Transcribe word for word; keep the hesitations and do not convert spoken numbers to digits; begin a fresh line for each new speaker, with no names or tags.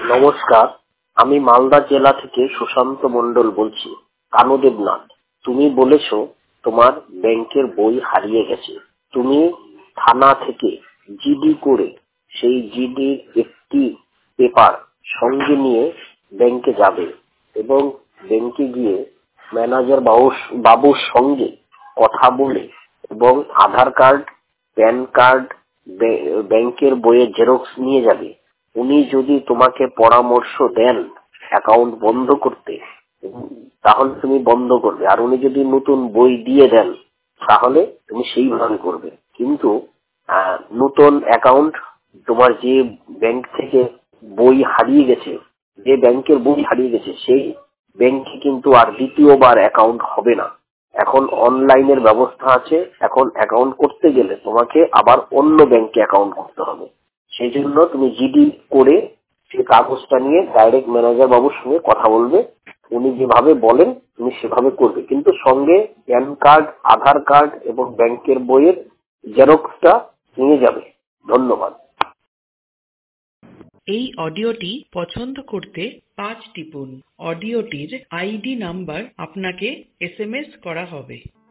নমস্কার, আমি মালদা জেলা থেকে সুশান্ত মণ্ডল বলছি। কানুদেবনাথ, তুমি বলেছো তোমার ব্যাংকের বই হারিয়ে গেছে। তুমি থানা থেকে জিডি করে সেই জিডির একটি পেপার সঙ্গে নিয়ে ব্যাংকে যাবে এবং ব্যাংকে গিয়ে ম্যানেজার বাবুর সঙ্গে কথা বলে এবং আধার কার্ড, প্যান কার্ড, ব্যাংকের বইয়ের জেরক্স নিয়ে যাবে। উনি যদি তোমাকে পরামর্শ দেন অ্যাকাউন্ট বন্ধ করতে, তাহলে তুমি বন্ধ করবে, আর উনি যদি নতুন বই দিয়ে দেন তাহলে তুমি সেইভাবে করবে। কিন্তু নতুন অ্যাকাউন্ট, তোমার যে ব্যাংক থেকে বই হারিয়ে গেছে, যে ব্যাংকের বই হারিয়ে গেছে সেই ব্যাংকে কিন্তু আর দ্বিতীয়বার অ্যাকাউন্ট হবে না। এখন অনলাইনের ব্যবস্থা আছে। এখন অ্যাকাউন্ট করতে গেলে তোমাকে আবার অন্য ব্যাংকে অ্যাকাউন্ট করতে হবে। সেই জন্য তুমি জিডি করে সেই কাগজটা নিয়ে ডাইরেক্ট ম্যানেজার বাবুর সঙ্গে কথা বলবে। উনি যেভাবে বলেন তুমি সেভাবে করবে, কিন্তু সঙ্গে প্যান কার্ড, আধার কার্ড এবং ব্যাংকের বইয়ের জেরক্সটা নিয়ে যাবে। ধন্যবাদ।
এই অডিওটি পছন্দ করতে পাঁচ টিপুন। অডিওটির আইডি নাম্বার আপনাকে এসএমএস করা হবে।